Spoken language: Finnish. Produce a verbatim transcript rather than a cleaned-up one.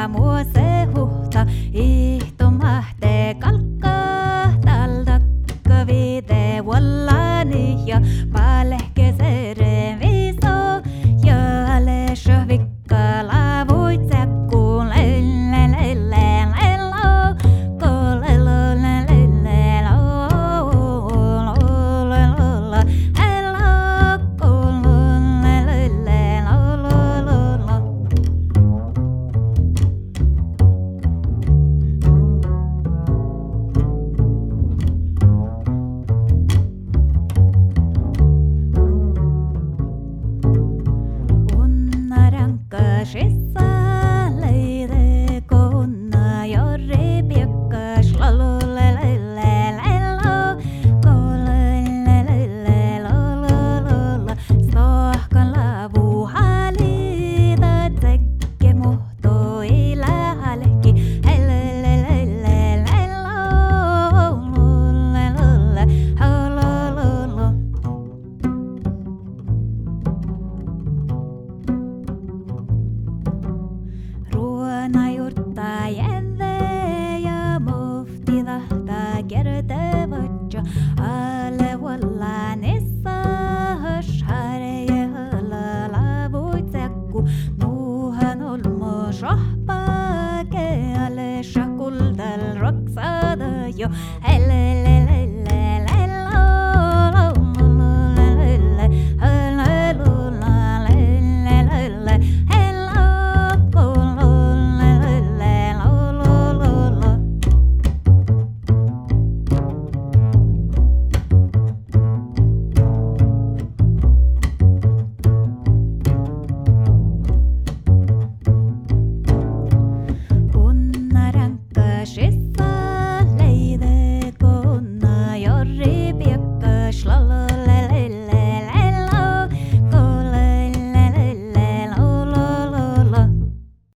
muose huhta, ihtomahte kalkka, taltakka vide wallani ja palehke sere viso, ja lesha vikka lavuit sekkuun lelle lelle lello, kolello lelle lello, lololo, hello, kolelle lelle lololo. Unnarankasissa leide konna jorri piekkas lalulelelelelo, kolelelelelololola, sohkan lavu halita tsekke muhto ila halki, helelelelelelo, lololola, holololo. Ruona jurtta jäve ja mufti tahta kerta vatja, alle wallanissa harje halla lavuit sekku, nuuhan olmo shahpa keale shakuldal raksada jo.